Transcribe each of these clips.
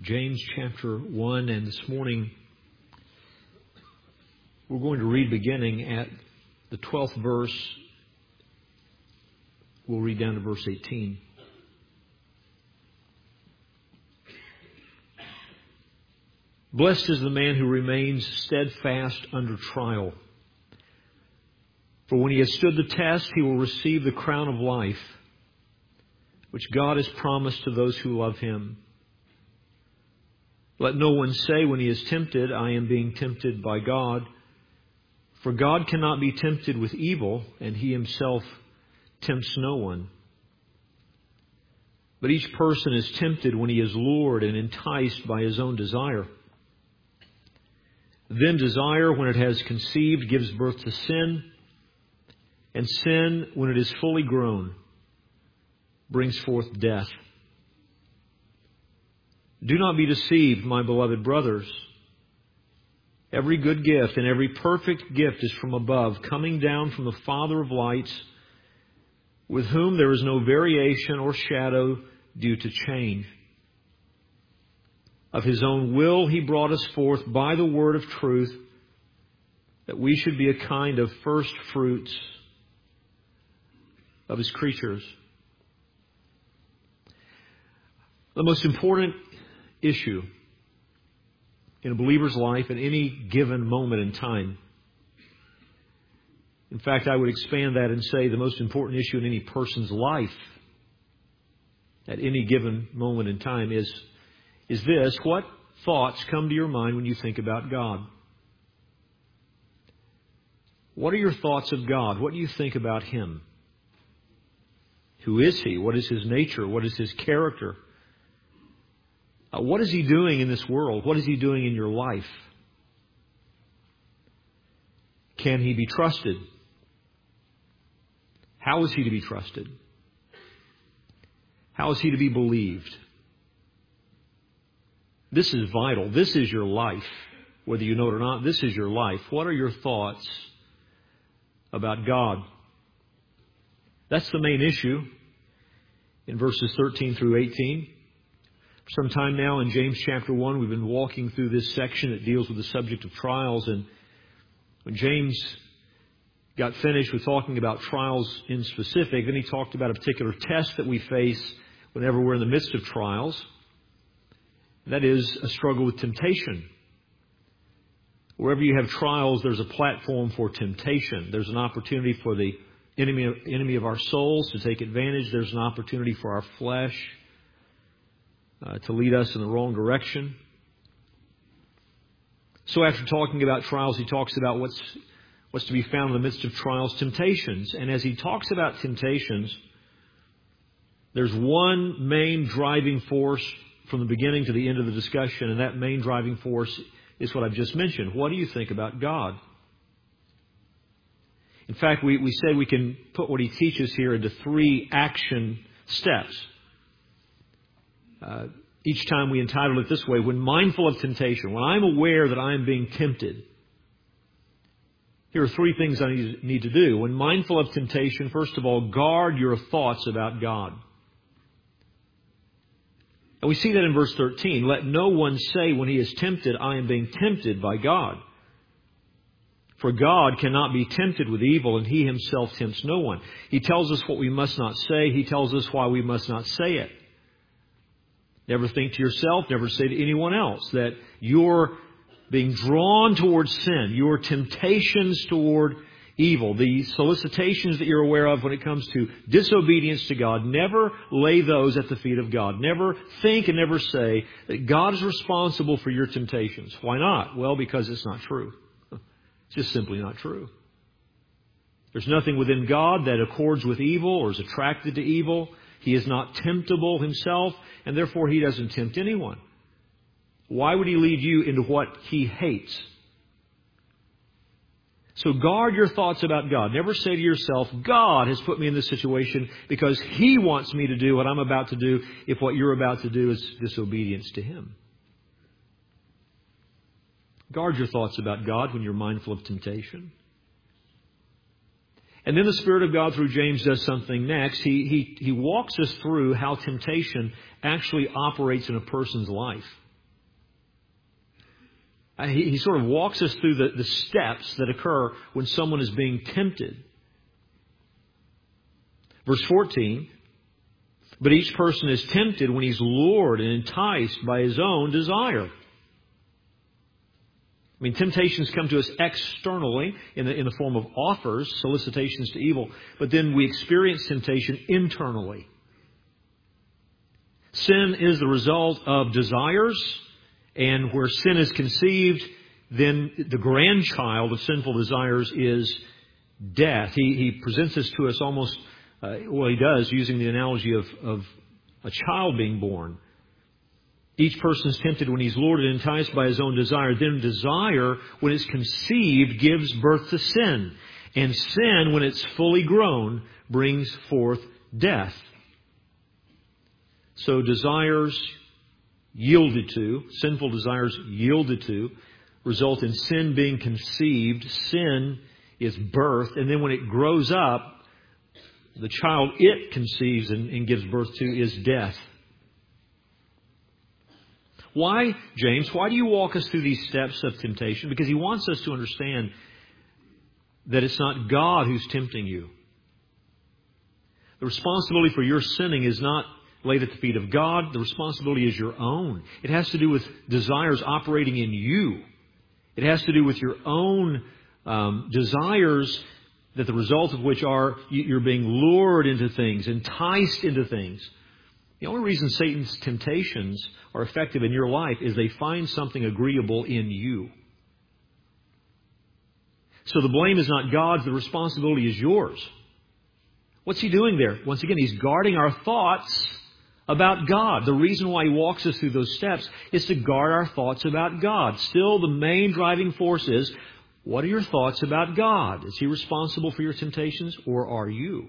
James chapter 1, and this morning we're going to read beginning at the 12th verse. We'll read down to verse 18. Blessed is the man who remains steadfast under trial. For when he has stood the test, he will receive the crown of life, which God has promised to those who love Him. Let no one say when he is tempted, I am being tempted by God. For God cannot be tempted with evil, and He Himself tempts no one. But each person is tempted when he is lured and enticed by his own desire. Then desire, when it has conceived, gives birth to sin. And sin, when it is fully grown, brings forth death. Do not be deceived, my beloved brothers. Every good gift and every perfect gift is from above, coming down from the Father of lights, with whom there is no variation or shadow due to change. Of His own will He brought us forth by the word of truth, that we should be a kind of first fruits of His creatures. The most important issue in a believer's life at any given moment in time. In fact, I would expand that and say the most important issue in any person's life at any given moment in time is this: what thoughts come to your mind when you think about God? What are your thoughts of God? What do you think about Him? Who is He? What is His nature? What is His character? What is He doing in this world? What is He doing in your life? Can He be trusted? How is He to be trusted? How is He to be believed? This is vital. This is your life. Whether you know it or not, this is your life. What are your thoughts about God? That's the main issue in verses 13 through 18. For some time now in James chapter 1, we've been walking through this section that deals with the subject of trials. And when James got finished with talking about trials in specific, then he talked about a particular test that we face whenever we're in the midst of trials. That is a struggle with temptation. Wherever you have trials, there's a platform for temptation. There's an opportunity for the enemy of our souls to take advantage. There's an opportunity for our flesh to lead us in the wrong direction. So after talking about trials, he talks about what's to be found in the midst of trials, temptations. And as he talks about temptations, there's one main driving force from the beginning to the end of the discussion, and that main driving force is what I've just mentioned. What do you think about God? In fact, we say we can put what he teaches here into 3 action steps. Each time we entitle it this way: when mindful of temptation, when I'm aware that I am being tempted, here are 3 things I need to do. When mindful of temptation, first of all, guard your thoughts about God. And we see that in verse 13. Let no one say when he is tempted, I am being tempted by God. For God cannot be tempted with evil, and He Himself tempts no one. He tells us what we must not say. He tells us why we must not say it. Never think to yourself, never say to anyone else that you're being drawn towards sin, your temptations toward evil, the solicitations that you're aware of when it comes to disobedience to God. Never lay those at the feet of God. Never think and never say that God is responsible for your temptations. Why not? Well, because it's not true. It's just simply not true. There's nothing within God that accords with evil or is attracted to evil. He is not temptable Himself, and therefore He doesn't tempt anyone. Why would He lead you into what He hates? So guard your thoughts about God. Never say to yourself, God has put me in this situation because He wants me to do what I'm about to do, if what you're about to do is disobedience to Him. Guard your thoughts about God when you're mindful of temptation. And then the Spirit of God through James does something next. He walks us through how temptation actually operates in a person's life. He sort of walks us through the steps that occur when someone is being tempted. Verse 14, but each person is tempted when he's lured and enticed by his own desire. I mean, temptations come to us externally in the form of offers, solicitations to evil, but then we experience temptation internally. Sin is the result of desires, and where sin is conceived, then the grandchild of sinful desires is death. He presents this to us almost, he does, using the analogy of a child being born. Each person is tempted when he's lured and enticed by his own desire. Then desire, when it's conceived, gives birth to sin. And sin, when it's fully grown, brings forth death. So desires yielded to, sinful desires yielded to, result in sin being conceived. Sin is birthed. And then when it grows up, the child it conceives and gives birth to is death. Why, James, why do you walk us through these steps of temptation? Because he wants us to understand that it's not God who's tempting you. The responsibility for your sinning is not laid at the feet of God. The responsibility is your own. It has to do with desires operating in you. It has to do with your own desires, that the result of which are you're being lured into things, enticed into things. The only reason Satan's temptations are effective in your life is they find something agreeable in you. So the blame is not God's, the responsibility is yours. What's he doing there? Once again, he's guarding our thoughts about God. The reason why he walks us through those steps is to guard our thoughts about God. Still, the main driving force is, what are your thoughts about God? Is he responsible for your temptations, or are you?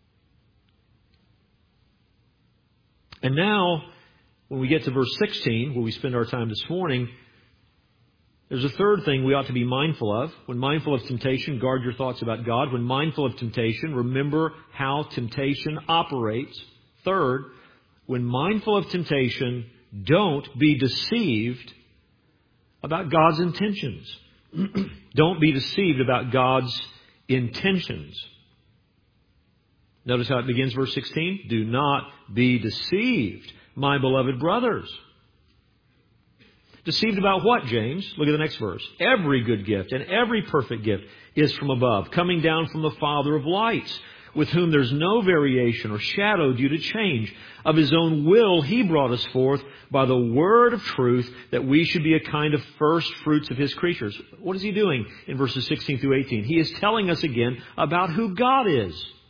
And now, when we get to verse 16, where we spend our time this morning, there's a third thing we ought to be mindful of. When mindful of temptation, guard your thoughts about God. When mindful of temptation, remember how temptation operates. Third, when mindful of temptation, don't be deceived about God's intentions. Don't be deceived about God's intentions. Notice how it begins, verse 16. Do not be deceived, my beloved brothers. Deceived about what, James? Look at the next verse. Every good gift and every perfect gift is from above, coming down from the Father of lights, with whom there's no variation or shadow due to change. Of his own will he brought us forth by the word of truth, that we should be a kind of first fruits of his creatures. What is he doing in verses 16 through 18? He is telling us again about who God is,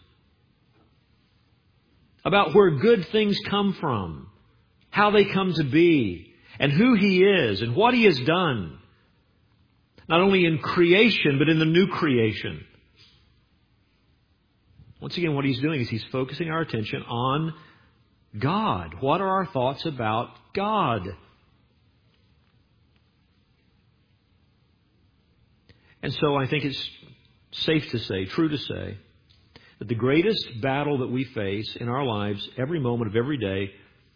about where good things come from, how they come to be, and who he is and what he has done, not only in creation, but in the new creation. Once again, what he's doing is he's focusing our attention on God. What are our thoughts about God? And so I think it's safe to say, true to say, that the greatest battle that we face in our lives, every moment of every day,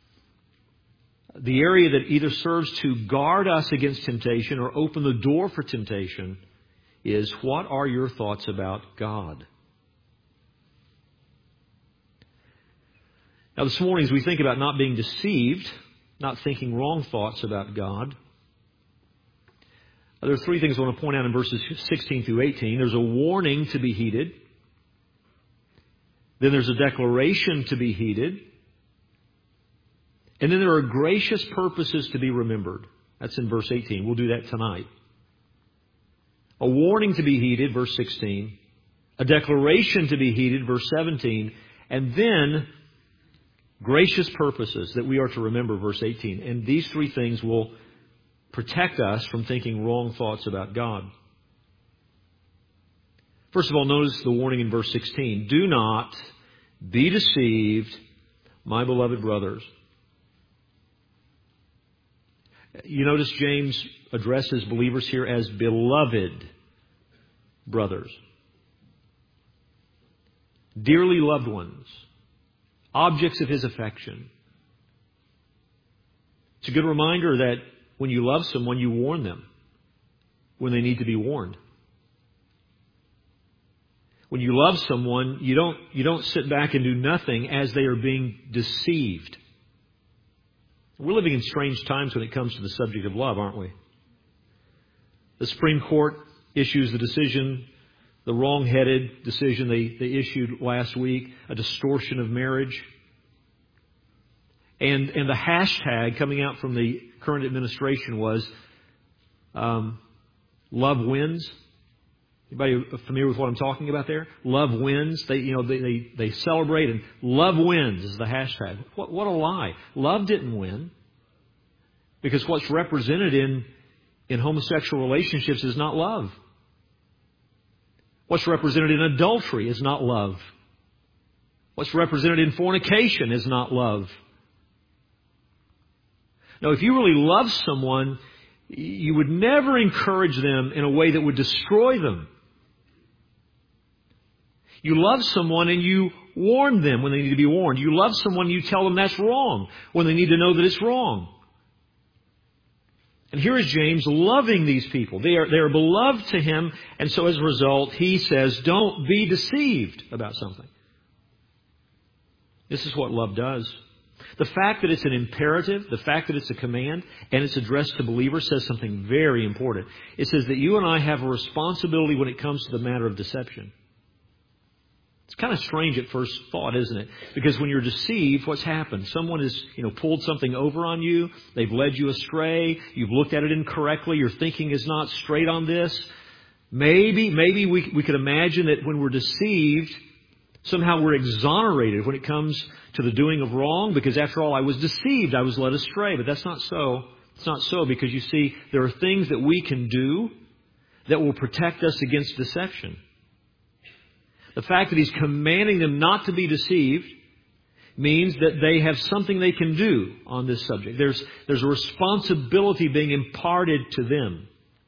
the area that either serves to guard us against temptation or open the door for temptation, is what are your thoughts about God? Now this morning, as we think about not being deceived, not thinking wrong thoughts about God, there are three things I want to point out in verses 16 through 18. There's a warning to be heeded. Then there's a declaration to be heeded. And then there are gracious purposes to be remembered. That's in verse 18. We'll do that tonight. A warning to be heeded, verse 16. A declaration to be heeded, verse 17. And then gracious purposes that we are to remember, verse 18. And these three things will protect us from thinking wrong thoughts about God. First of all, notice the warning in verse 16. Do not be deceived, my beloved brothers. You notice James addresses believers here as beloved brothers. Dearly loved ones. Objects of his affection. It's a good reminder that when you love someone, you warn them. when they need to be warned. When you love someone, you don't sit back and do nothing as they are being deceived. We're living in strange times when it comes to the subject of love, aren't we? The Supreme Court issues the decision, the wrong-headed decision they issued last week, a distortion of marriage. And the hashtag coming out from the current administration was love wins. Anybody familiar with what I'm talking about there? Love wins. They celebrate, and love wins is the hashtag. What a lie. Love didn't win. Because what's represented in homosexual relationships is not love. What's represented in adultery is not love. What's represented in fornication is not love. Now, if you really love someone, you would never encourage them in a way that would destroy them. You love someone and you warn them when they need to be warned. You love someone and you tell them that's wrong when they need to know that it's wrong. And here is James loving these people. They are beloved to him, and so as a result, he says, don't be deceived about something. This is what love does. The fact that it's an imperative, the fact that it's a command, and it's addressed to believers says something very important. It says that you and I have a responsibility when it comes to the matter of deception. It's kind of strange at first thought, isn't it? Because when you're deceived, what's happened? Someone has, pulled something over on you. They've led you astray. You've looked at it incorrectly. Your thinking is not straight on this. Maybe we could imagine that when we're deceived, somehow we're exonerated when it comes to the doing of wrong, because after all, I was deceived. I was led astray. But that's not so. It's not so, because you see, there are things that we can do that will protect us against deception. The fact that he's commanding them not to be deceived means that they have something they can do on this subject. There's a responsibility being imparted to them.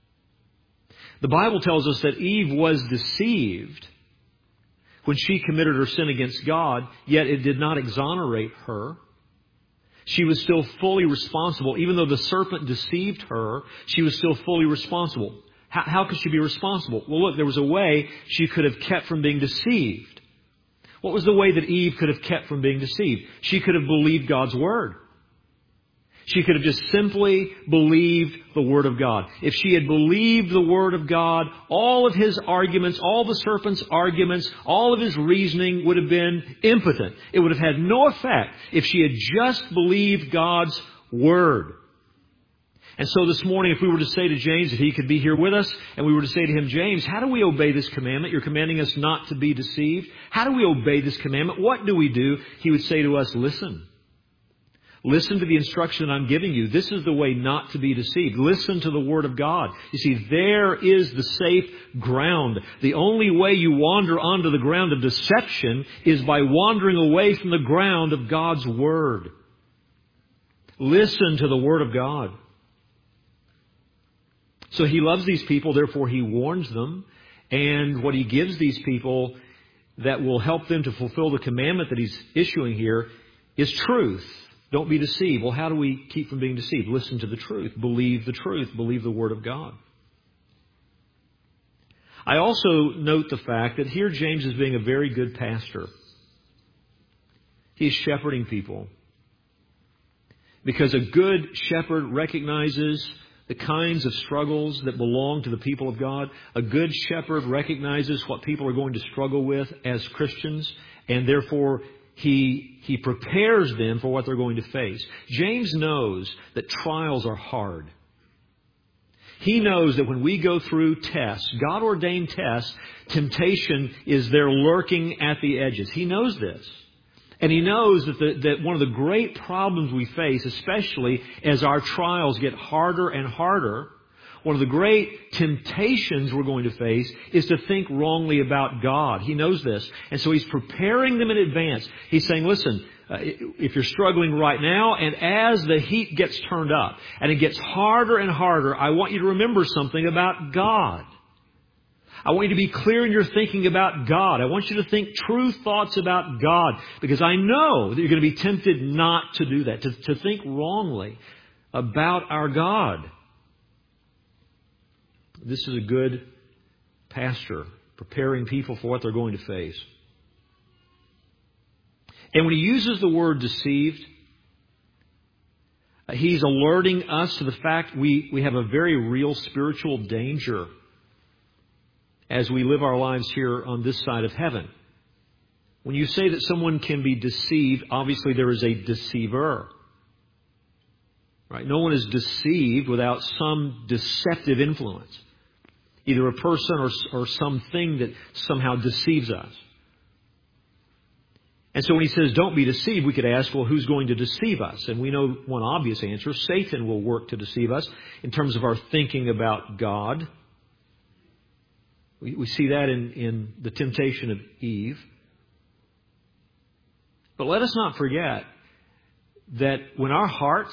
The Bible tells us that Eve was deceived when she committed her sin against God, yet it did not exonerate her. She was still fully responsible. Even though the serpent deceived her, she was still fully responsible. How could she be responsible? Well, look, there was a way she could have kept from being deceived. What was the way that Eve could have kept from being deceived? She could have believed God's Word. She could have just simply believed the Word of God. If she had believed the Word of God, all of his arguments, all the serpent's arguments, all of his reasoning would have been impotent. It would have had no effect if she had just believed God's Word. And so this morning, if we were to say to James that he could be here with us, and we were to say to him, James, how do we obey this commandment? You're commanding us not to be deceived. How do we obey this commandment? What do we do? He would say to us, listen. Listen to the instruction I'm giving you. This is the way not to be deceived. Listen to the Word of God. You see, there is the safe ground. The only way you wander onto the ground of deception is by wandering away from the ground of God's Word. Listen to the Word of God. So he loves these people, therefore he warns them. And what he gives these people that will help them to fulfill the commandment that he's issuing here is truth. Don't be deceived. Well, how do we keep from being deceived? Listen to the truth. Believe the truth. Believe the Word of God. I also note the fact that here James is being a very good pastor. He's shepherding people. Because a good shepherd recognizes the kinds of struggles that belong to the people of God. A good shepherd recognizes what people are going to struggle with as Christians, and therefore he prepares them for what they're going to face. James knows that trials are hard. He knows that when we go through tests, God-ordained tests, temptation is there lurking at the edges. He knows this. And he knows that one of the great problems we face, especially as our trials get harder and harder, one of the great temptations we're going to face is to think wrongly about God. He knows this. And so he's preparing them in advance. He's saying, listen, if you're struggling right now, and as the heat gets turned up and it gets harder and harder, I want you to remember something about God. I want you to be clear in your thinking about God. I want you to think true thoughts about God, because I know that you're going to be tempted not to do that, to think wrongly about our God. This is a good pastor preparing people for what they're going to face. And when he uses the word deceived, he's alerting us to the fact we have a very real spiritual danger as we live our lives here on this side of heaven. When you say that someone can be deceived, obviously there is a deceiver. Right? No one is deceived without some deceptive influence. Either a person or something that somehow deceives us. And so when he says, don't be deceived, we could ask, well, who's going to deceive us? And we know one obvious answer. Satan will work to deceive us in terms of our thinking about God. We see that in the temptation of Eve. But let us not forget that when our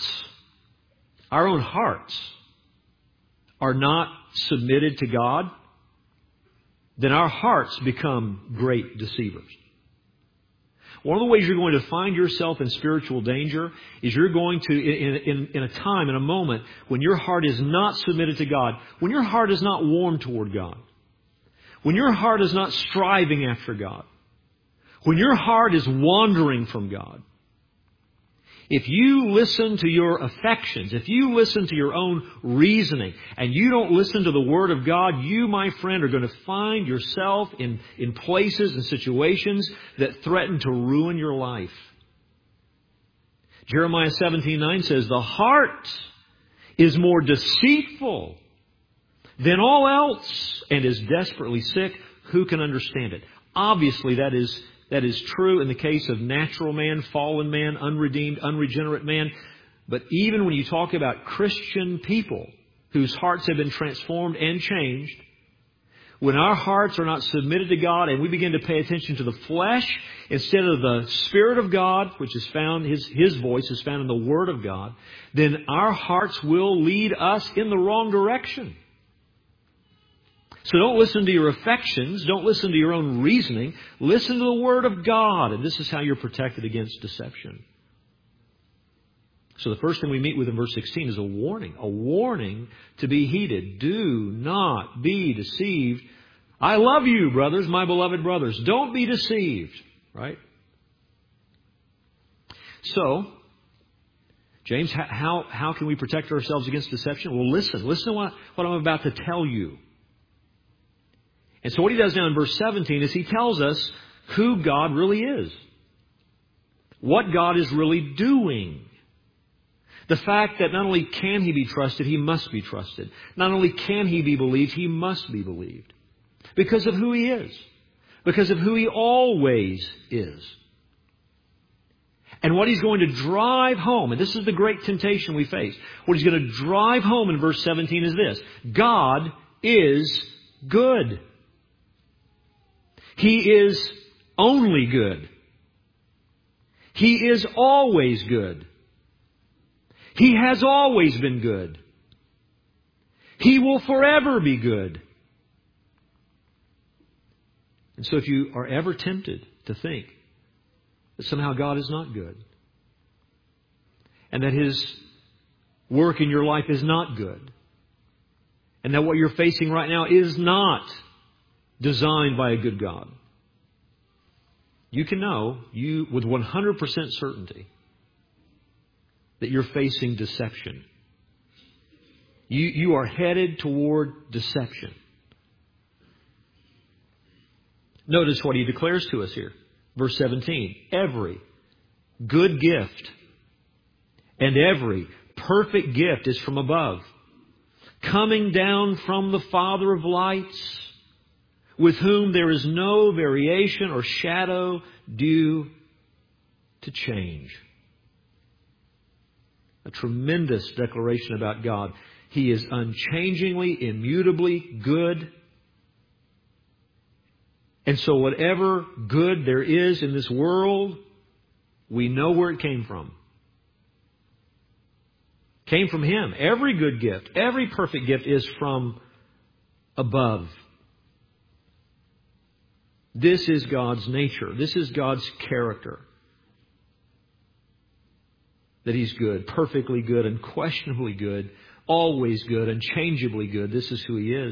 own hearts, are not submitted to God, then our hearts become great deceivers. One of the ways you're going to find yourself in spiritual danger is you're going to, in a time, in a moment, when your heart is not submitted to God, when your heart is not warm toward God, when your heart is not striving after God, when your heart is wandering from God, if you listen to your affections, if you listen to your own reasoning, and you don't listen to the Word of God, you, my friend, are going to find yourself in places and situations that threaten to ruin your life. Jeremiah 17:9 says, the heart is more deceitful than all else and is desperately sick. Who can understand it? Obviously, that is true in the case of natural man, fallen man, unredeemed, unregenerate man. But even when you talk about Christian people whose hearts have been transformed and changed, when our hearts are not submitted to God and we begin to pay attention to the flesh instead of the Spirit of God, which is found, His voice is found in the Word of God, then our hearts will lead us in the wrong direction. So don't listen to your affections. Don't listen to your own reasoning. Listen to the Word of God. And this is how you're protected against deception. So the first thing we meet with in verse 16 is a warning to be heeded. Do not be deceived. I love you, brothers, my beloved brothers. Don't be deceived. Right? So, James, how can we protect ourselves against deception? Well, listen to what I'm about to tell you. And so what he does now in verse 17 is he tells us who God really is. What God is really doing. The fact that not only can He be trusted, He must be trusted. Not only can He be believed, He must be believed. Because of who He is. Because of who He always is. And what He's going to drive home, and this is the great temptation we face, what He's going to drive home in verse 17 is this. God is good. He is only good. He is always good. He has always been good. He will forever be good. And so if you are ever tempted to think that somehow God is not good, and that His work in your life is not good, and that what you're facing right now is not designed by a good God, you can know with 100% certainty that you're facing deception. You are headed toward deception. Notice what he declares to us here. Verse 17. Every good gift and every perfect gift is from above, coming down from the Father of lights, with whom there is no variation or shadow due to change. A tremendous declaration about God. He is unchangingly, immutably good. And so whatever good there is in this world, we know where it came from. Came from Him. Every good gift, every perfect gift is from above. This is God's nature. This is God's character. That He's good, perfectly good, unquestionably good, always good, unchangeably good. This is who He is.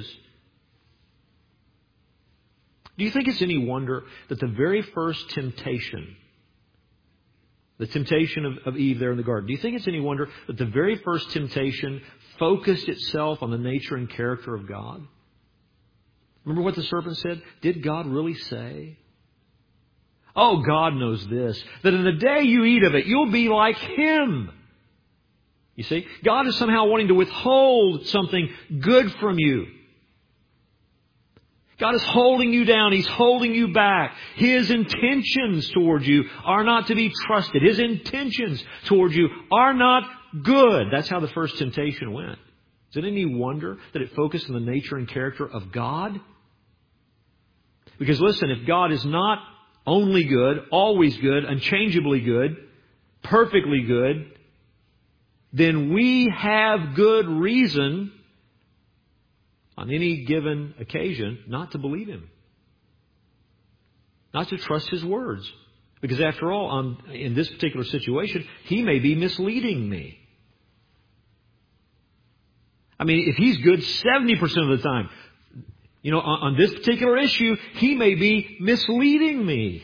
Do you think it's any wonder that the very first temptation, the temptation of Eve there in the garden, do you think it's any wonder that the very first temptation focused itself on the nature and character of God? Remember what the serpent said? Did God really say? Oh, God knows this, that in the day you eat of it, you'll be like Him. You see, God is somehow wanting to withhold something good from you. God is holding you down. He's holding you back. His intentions towards you are not to be trusted. His intentions towards you are not good. That's how the first temptation went. Is it any wonder that it focused on the nature and character of God? Because listen, if God is not only good, always good, unchangeably good, perfectly good, then we have good reason on any given occasion not to believe Him. Not to trust His words. Because after all, in this particular situation, He may be misleading me. I mean, if He's good 70% of the time, on this particular issue, He may be misleading me.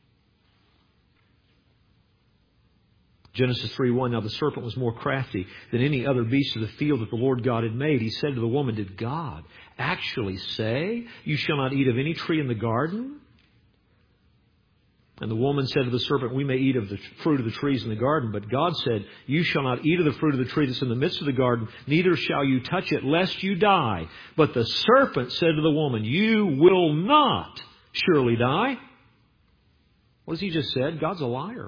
Genesis 3:1, now the serpent was more crafty than any other beast of the field that the Lord God had made. He said to the woman, did God actually say, you shall not eat of any tree in the garden? And the woman said to the serpent, we may eat of the fruit of the trees in the garden. But God said, you shall not eat of the fruit of the tree that's in the midst of the garden, neither shall you touch it, lest you die. But the serpent said to the woman, you will not surely die. What has he just said? God's a liar.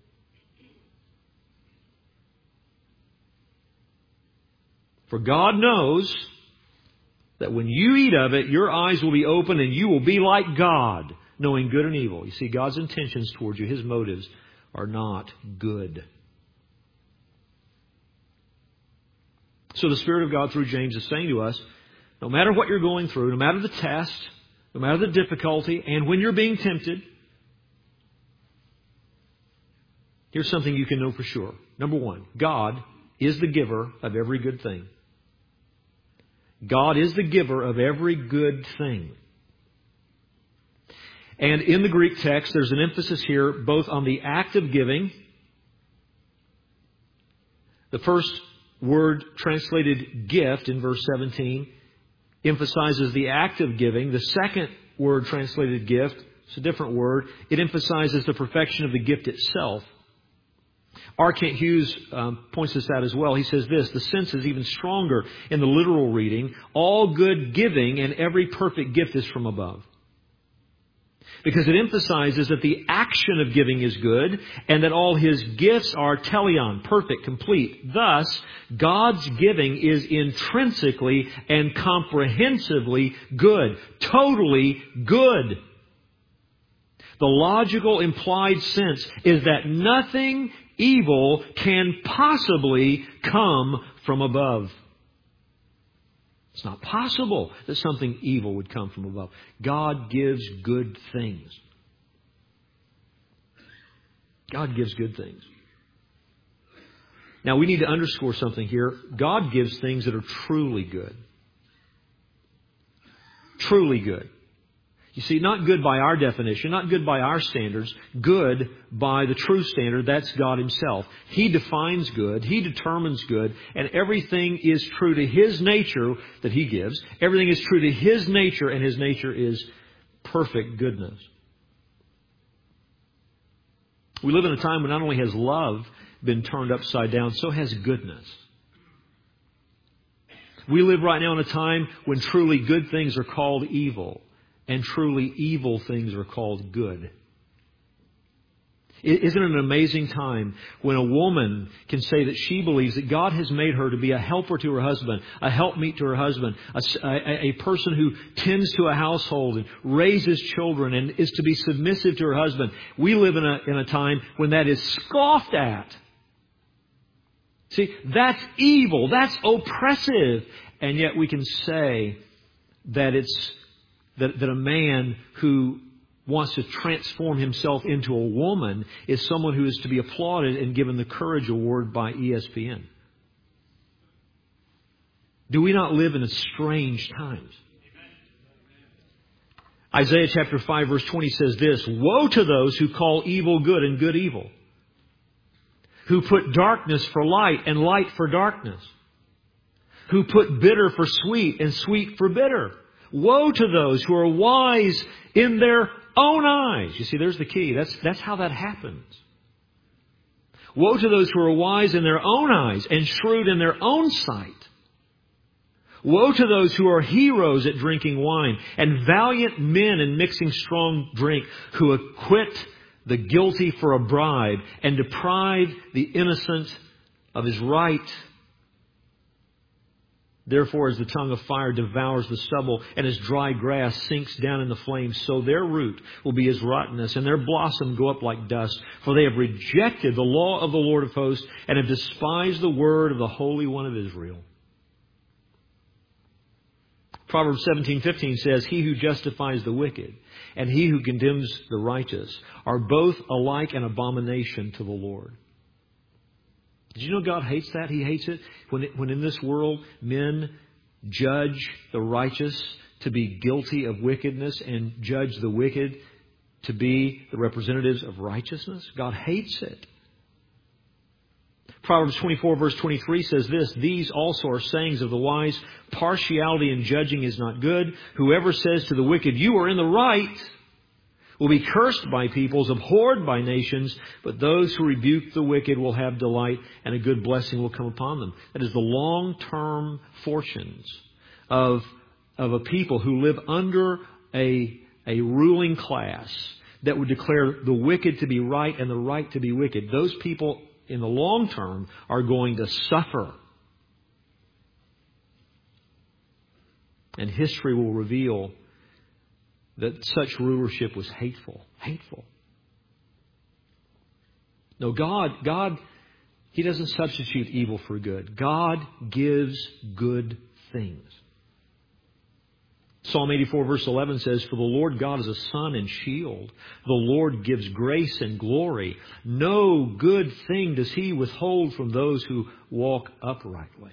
For God knows that when you eat of it, your eyes will be open and you will be like God, knowing good and evil. You see, God's intentions towards you, His motives, are not good. So the Spirit of God through James is saying to us, no matter what you're going through, no matter the test, no matter the difficulty, and when you're being tempted, here's something you can know for sure. Number one, God is the giver of every good thing. God is the giver of every good thing. And in the Greek text, there's an emphasis here both on the act of giving. The first word translated gift in verse 17 emphasizes the act of giving. The second word translated gift, it's a different word. It emphasizes the perfection of the gift itself. R. Kent Hughes points this out as well. He says this, the sense is even stronger in the literal reading. All good giving and every perfect gift is from above. Because it emphasizes that the action of giving is good and that all His gifts are teleon, perfect, complete. Thus, God's giving is intrinsically and comprehensively good. Totally good. The logical implied sense is that nothing evil can possibly come from above. It's not possible that something evil would come from above. God gives good things. God gives good things. Now we need to underscore something here. God gives things that are truly good. Truly good. You see, not good by our definition, not good by our standards, good by the true standard, that's God Himself. He defines good, He determines good, and everything is true to His nature that He gives. Everything is true to His nature, and His nature is perfect goodness. We live in a time when not only has love been turned upside down, so has goodness. We live right now in a time when truly good things are called evil. And truly evil things are called good. Isn't it an amazing time when a woman can say that she believes that God has made her to be a helper to her husband, a helpmeet to her husband, a person who tends to a household and raises children and is to be submissive to her husband. We live in a time when that is scoffed at. See, that's evil. That's oppressive. And yet we can say that that a man who wants to transform himself into a woman is someone who is to be applauded and given the Courage Award by ESPN. Do we not live in strange times? Isaiah chapter 5 verse 20 says this, "Woe to those who call evil good and good evil, who put darkness for light and light for darkness, who put bitter for sweet and sweet for bitter. Woe to those who are wise in their own eyes." You see, there's the key. That's how that happens. Woe to those who are wise in their own eyes and shrewd in their own sight. Woe to those who are heroes at drinking wine and valiant men in mixing strong drink, who acquit the guilty for a bribe and deprive the innocent of his right. Therefore, as the tongue of fire devours the stubble and as dry grass sinks down in the flames, so their root will be as rottenness and their blossom go up like dust. For they have rejected the law of the Lord of hosts and have despised the word of the Holy One of Israel. Proverbs 17:15 says, "He who justifies the wicked and he who condemns the righteous are both alike an abomination to the Lord." Did you know God hates that? He hates it when in this world men judge the righteous to be guilty of wickedness and judge the wicked to be the representatives of righteousness. God hates it. Proverbs 24 verse 23 says this, "These also are sayings of the wise. Partiality in judging is not good. Whoever says to the wicked, 'You are in the right,' will be cursed by peoples, abhorred by nations, but those who rebuke the wicked will have delight, and a good blessing will come upon them." That is the long-term fortunes of a people who live under a ruling class that would declare the wicked to be right and the right to be wicked. Those people in the long term are going to suffer. And history will reveal that such rulership was hateful. Hateful. No, God, He doesn't substitute evil for good. God gives good things. Psalm 84 verse 11 says, "For the Lord God is a sun and shield. The Lord gives grace and glory. No good thing does He withhold from those who walk uprightly."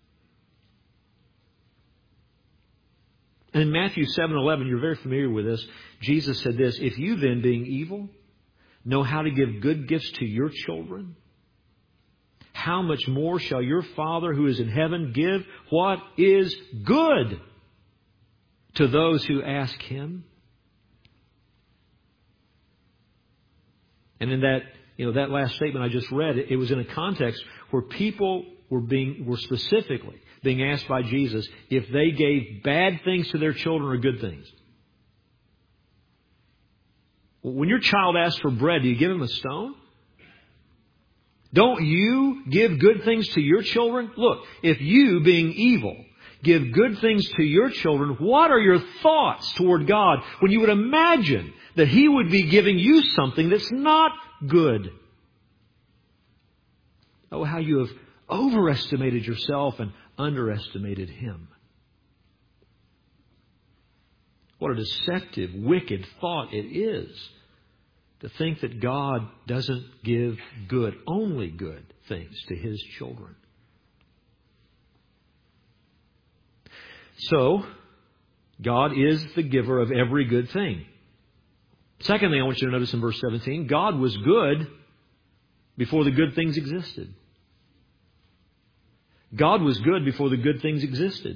And in Matthew 7:11, you're very familiar with this, Jesus said this, "If you then, being evil, know how to give good gifts to your children, how much more shall your Father who is in heaven give what is good to those who ask Him?" And in that last statement I just read, it was in a context where people were specifically being asked by Jesus if they gave bad things to their children or good things. When your child asks for bread, do you give him a stone? Don't you give good things to your children? Look, if you, being evil, give good things to your children, what are your thoughts toward God when you would imagine that He would be giving you something that's not good? Oh, how you have overestimated yourself and underestimated Him. What a deceptive, wicked thought it is to think that God doesn't give good, only good things to His children. So, God is the giver of every good thing. Second thing I want you to notice in verse 17, God was good before the good things existed. God was good before the good things existed.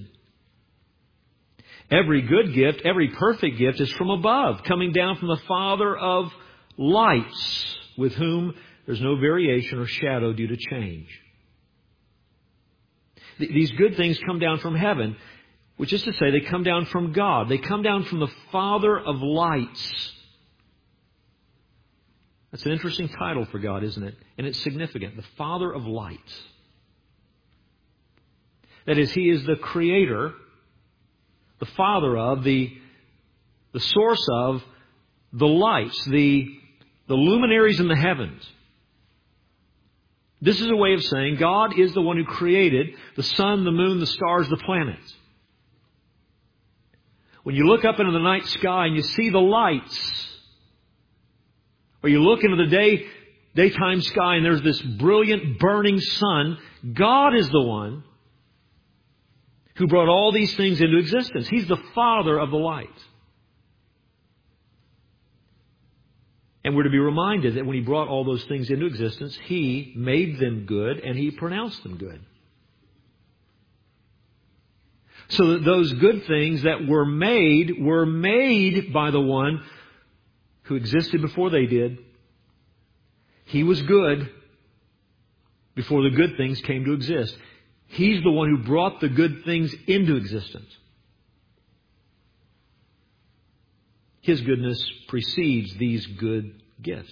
Every good gift, every perfect gift is from above, coming down from the Father of lights, with whom there's no variation or shadow due to change. These good things come down from heaven, which is to say they come down from God. They come down from the Father of lights. That's an interesting title for God, isn't it? And it's significant. The Father of lights. That is, He is the creator, the Father of, the source of the lights, the luminaries in the heavens. This is a way of saying God is the one who created the sun, the moon, the stars, the planets. When you look up into the night sky and you see the lights, or you look into the daytime sky and there's this brilliant burning sun, God is the one who brought all these things into existence. He's the Father of the lights. And we're to be reminded that when He brought all those things into existence, He made them good and He pronounced them good. So that those good things that were made by the One who existed before they did. He was good before the good things came to exist. He's the one who brought the good things into existence. His goodness precedes these good gifts.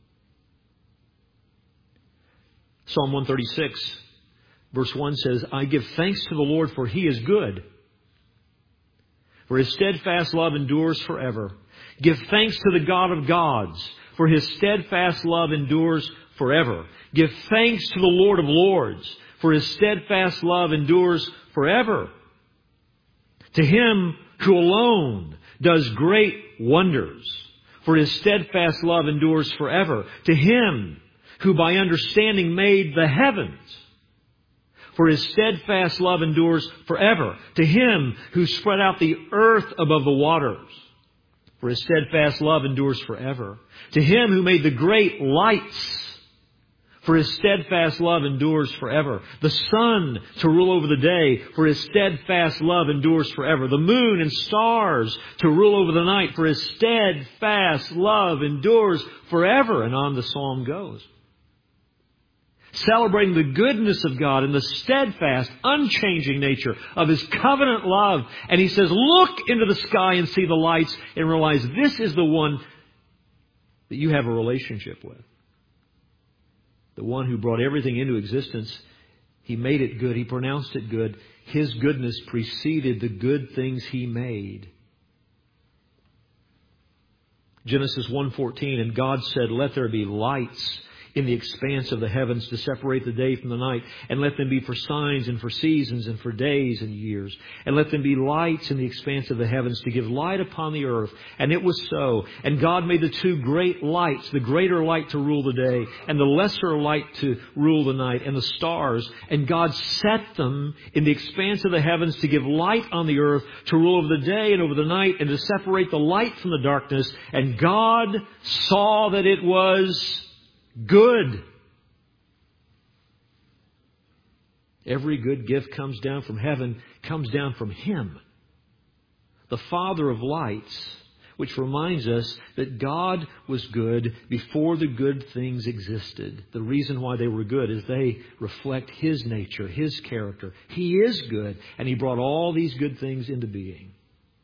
Psalm 136, verse 1 says, I give thanks to the Lord, for He is good, for His steadfast love endures forever. Give thanks to the God of gods, for His steadfast love endures forever. Give thanks to the Lord of lords, for His steadfast love endures forever. To Him who alone does great wonders, for His steadfast love endures forever. To Him who by understanding made the heavens, for His steadfast love endures forever. To Him who spread out the earth above the waters, for His steadfast love endures forever. To Him who made the great lights, for His steadfast love endures forever. The sun to rule over the day, for His steadfast love endures forever. The moon and stars to rule over the night, for His steadfast love endures forever. And on the psalm goes. Celebrating the goodness of God and the steadfast, unchanging nature of His covenant love. And he says, look into the sky and see the lights and realize this is the one that you have a relationship with. The one who brought everything into existence. He made it good. He pronounced it good. His goodness preceded the good things He made. Genesis 1:14, and God said, let there be lights in the expanse of the heavens to separate the day from the night, and let them be for signs and for seasons and for days and years. And let them be lights in the expanse of the heavens to give light upon the earth. And it was so. And God made the two great lights, the greater light to rule the day, and the lesser light to rule the night, and the stars. And God set them in the expanse of the heavens to give light on the earth, to rule over the day and over the night, and to separate the light from the darkness. And God saw that it was good. Every good gift comes down from heaven, comes down from Him, the Father of lights, which reminds us that God was good before the good things existed. The reason why they were good is they reflect His nature, His character. He is good, and He brought all these good things into being.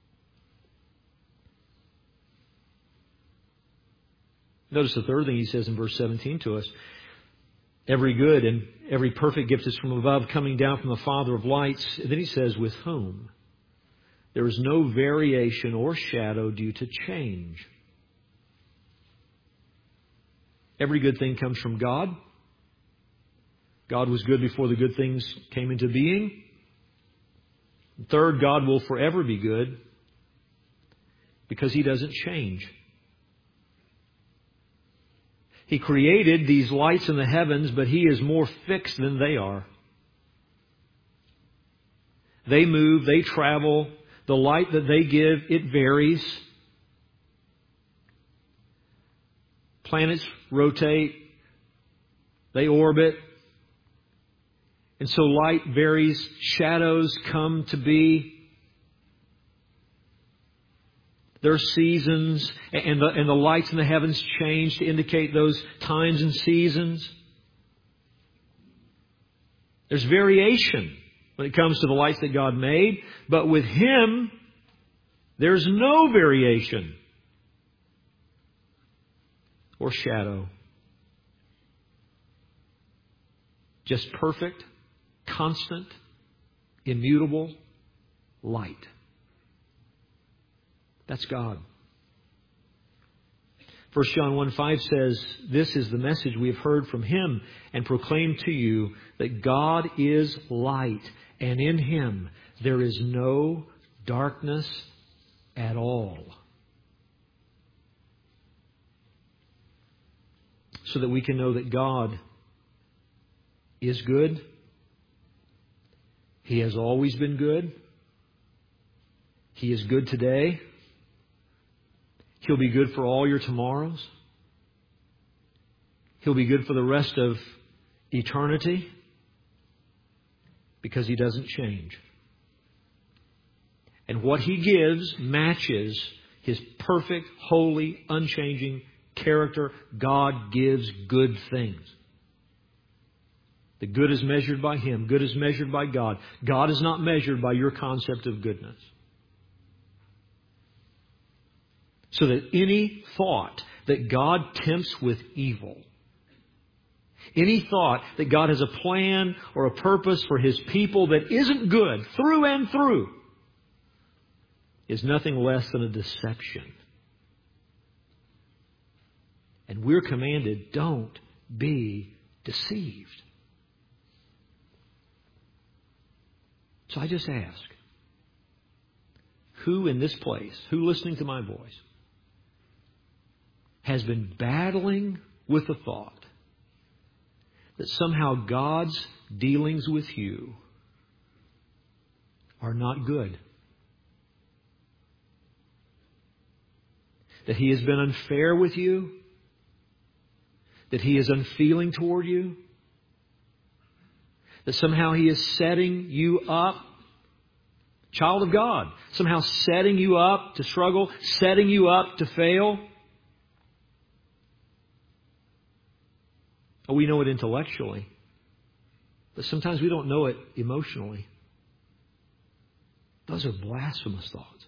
Notice the third thing He says in verse 17 to us. Every good and every perfect gift is from above, coming down from the Father of lights. And then He says, with whom there is no variation or shadow due to change. Every good thing comes from God. God was good before the good things came into being. Third, God will forever be good because He doesn't change. He created these lights in the heavens, but He is more fixed than they are. They move, they travel. The light that they give, it varies. Planets rotate. They orbit. And so light varies. Shadows come to be. There are seasons, and the lights in the heavens change to indicate those times and seasons. There's variation when it comes to the lights that God made, but with Him, there's no variation or shadow. Just perfect, constant, immutable light. That's God. 1 John 1:5 says, this is the message we have heard from Him and proclaimed to you, that God is light, and in Him there is no darkness at all. So that we can know that God is good. He has always been good. He is good today. He'll be good for all your tomorrows. He'll be good for the rest of eternity because He doesn't change. And what He gives matches His perfect, holy, unchanging character. God gives good things. The good is measured by Him. Good is measured by God. God is not measured by your concept of goodness. So that any thought that God tempts with evil, any thought that God has a plan or a purpose for His people that isn't good through and through, is nothing less than a deception. And we're commanded, don't be deceived. So I just ask, who in this place, who listening to my voice, has been battling with the thought that somehow God's dealings with you are not good? That He has been unfair with you? That He is unfeeling toward you? That somehow He is setting you up, child of God, somehow setting you up to struggle, setting you up to fail? We know it intellectually, but sometimes we don't know it emotionally. Those are blasphemous thoughts.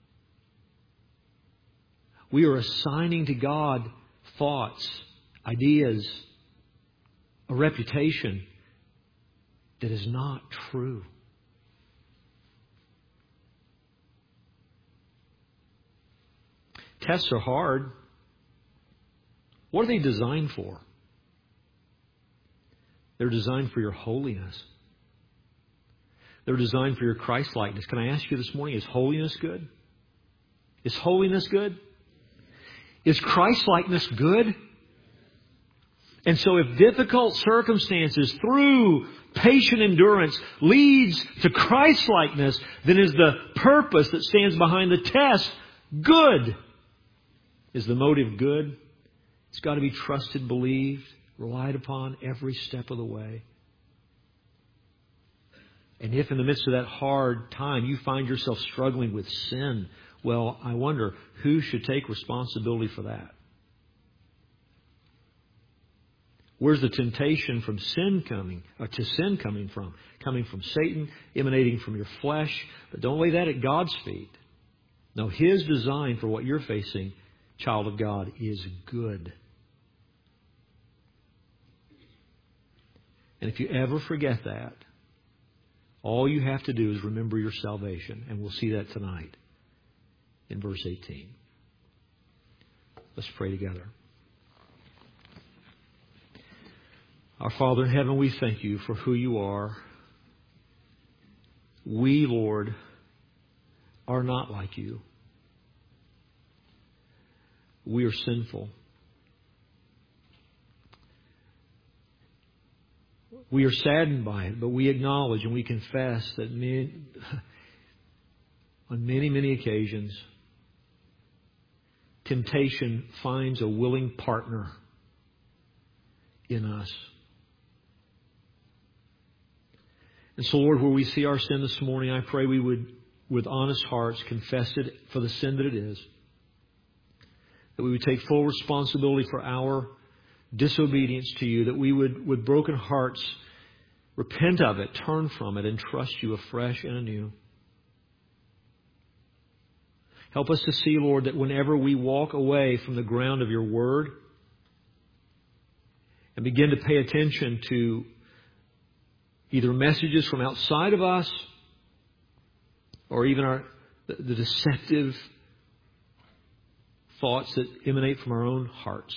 We are assigning to God thoughts, ideas, a reputation that is not true. Tests are hard. What are they designed for? They're designed for your holiness. They're designed for your Christ-likeness. Can I ask you this morning, is holiness good? Is holiness good? Is Christ-likeness good? And so if difficult circumstances through patient endurance leads to Christ-likeness, then is the purpose that stands behind the test good? Is the motive good? It's got to be trusted, believed, relied upon every step of the way. And if in the midst of that hard time you find yourself struggling with sin, well, I wonder who should take responsibility for that? Where's the temptation from sin coming, or to sin coming from? Coming from Satan, emanating from your flesh. But don't lay that at God's feet. No, His design for what you're facing, child of God, is good. And if you ever forget that, all you have to do is remember your salvation. And we'll see that tonight in verse 18. Let's pray together. Our Father in heaven, we thank You for who You are. We, Lord, are not like You. We are sinful. We are saddened by it, but we acknowledge and we confess that on many, many occasions, temptation finds a willing partner in us. And so, Lord, where we see our sin this morning, I pray we would, with honest hearts, confess it for the sin that it is. That we would take full responsibility for our disobedience to You. That we would, with broken hearts, repent of it, turn from it, and trust You afresh and anew. Help us to see, Lord, that whenever we walk away from the ground of Your Word and begin to pay attention to either messages from outside of us or even the deceptive thoughts that emanate from our own hearts.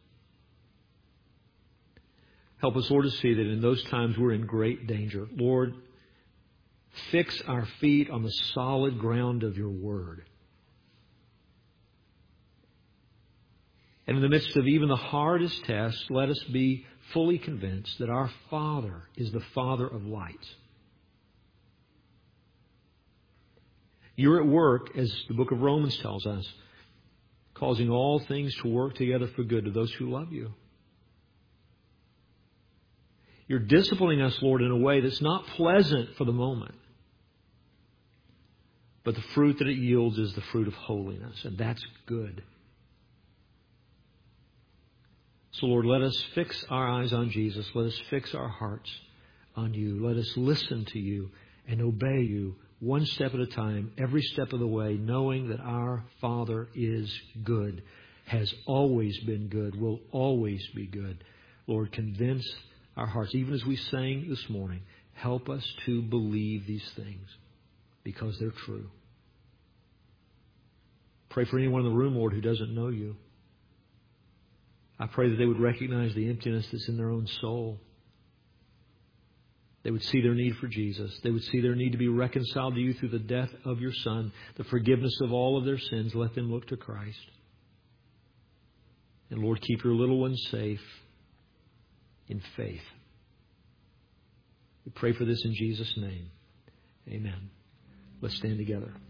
Help us, Lord, to see that in those times we're in great danger. Lord, fix our feet on the solid ground of Your Word. And in the midst of even the hardest tests, let us be fully convinced that our Father is the Father of lights. You're at work, as the book of Romans tells us, causing all things to work together for good to those who love you. You're disciplining us, Lord, in a way that's not pleasant for the moment. But the fruit that it yields is the fruit of holiness, and that's good. So, Lord, let us fix our eyes on Jesus. Let us fix our hearts on you. Let us listen to you and obey you one step at a time, every step of the way, knowing that our Father is good, has always been good, will always be good. Lord, convince our hearts, even as we sang this morning, help us to believe these things because they're true. Pray for anyone in the room, Lord, who doesn't know you. I pray that they would recognize the emptiness that's in their own soul. They would see their need for Jesus. They would see their need to be reconciled to you through the death of your Son, the forgiveness of all of their sins. Let them look to Christ. And Lord, keep your little ones safe in faith. We pray for this in Jesus' name. Amen. Let's stand together.